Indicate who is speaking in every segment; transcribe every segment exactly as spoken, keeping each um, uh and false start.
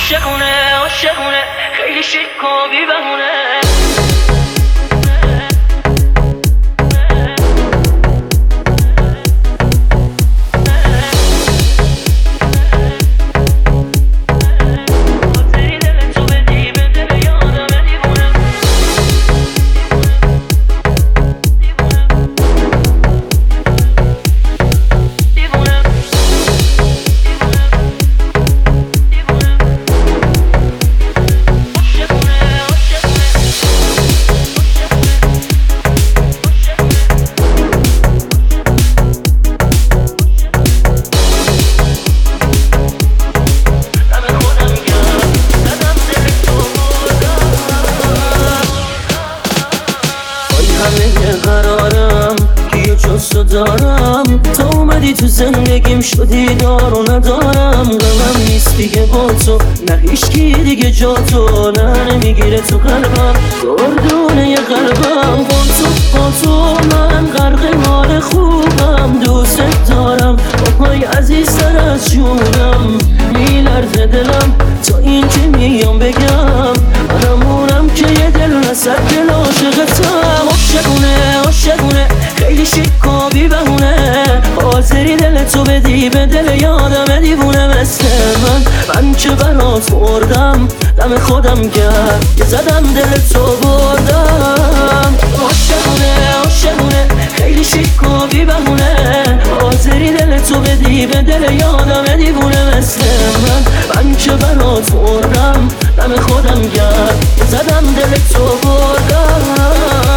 Speaker 1: عاشقونه عاشقونه خیلی شیک و بی بهونه.
Speaker 2: قرارم که جستو دارم، تا اومدی تو زندگیم شدی دار و ندارم. غمم نیست دیگه با تو، نه هیچکی دیگه جا تو، نه نمیگیره تو قلبم گردونه قلبم. با تو با تو من غرق حال خوبم، دوست دارم بابای عزیزتر از جونم. میلرزه دلم تا این که میام بگم، منمونم که یه دل نصد دل عاشقتم. عاشقونه عاشقونه خیلی شیک و بی بهونه، حاضری دل تو بدی به دل یادم دیوونه مثل من. من که برات مردم دم خودم گرد که زدم دل تو بردم. عاشقونه عاشقونه خیلی شیک و بی بهونه، حاضری دل تو بدی به دل یادم دیوونه مثل من. من که برات مردم دم خودم گرد که زدم دل تو بردم.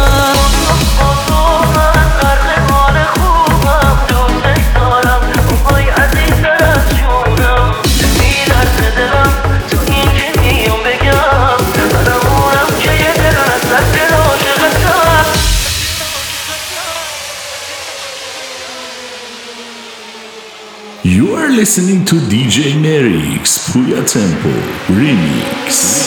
Speaker 3: You are listening to D J Nerix Puya Tempo Remix.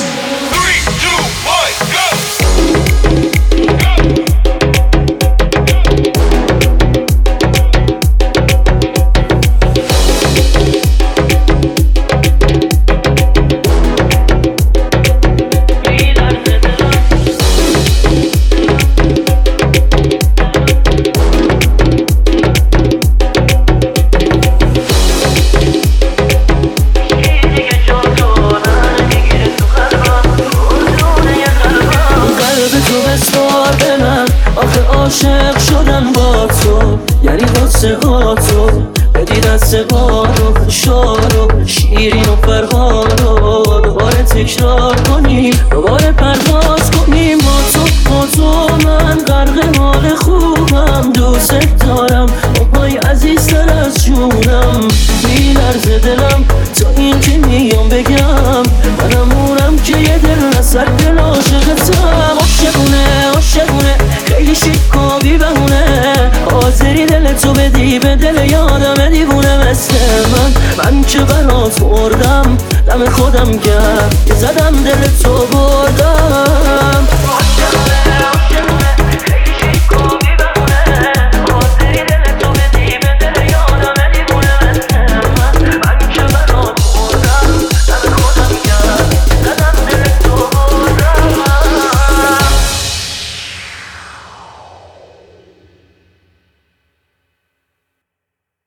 Speaker 2: عاشق شدن با تو یعنی قصه ها تو بدی دست بارو شارو شیرین و فرهادو دوباره تکرار کنیم، دوباره پرواز کنیم. با تو با تو من غرق حال خوبم، دوست دارم بابای عزیزتر از جونم. میلرزه دلم تا این که میام بگم، منمونم که یه دل نصد دل عاشقتم. عاشقونه عاشقونه خیلی شیک و بی بهونه، حاضری دل تو بدی به دل یادم دیوونه مثل من. من که برات مردم دم خودم گرد که زدم دل تو بردم.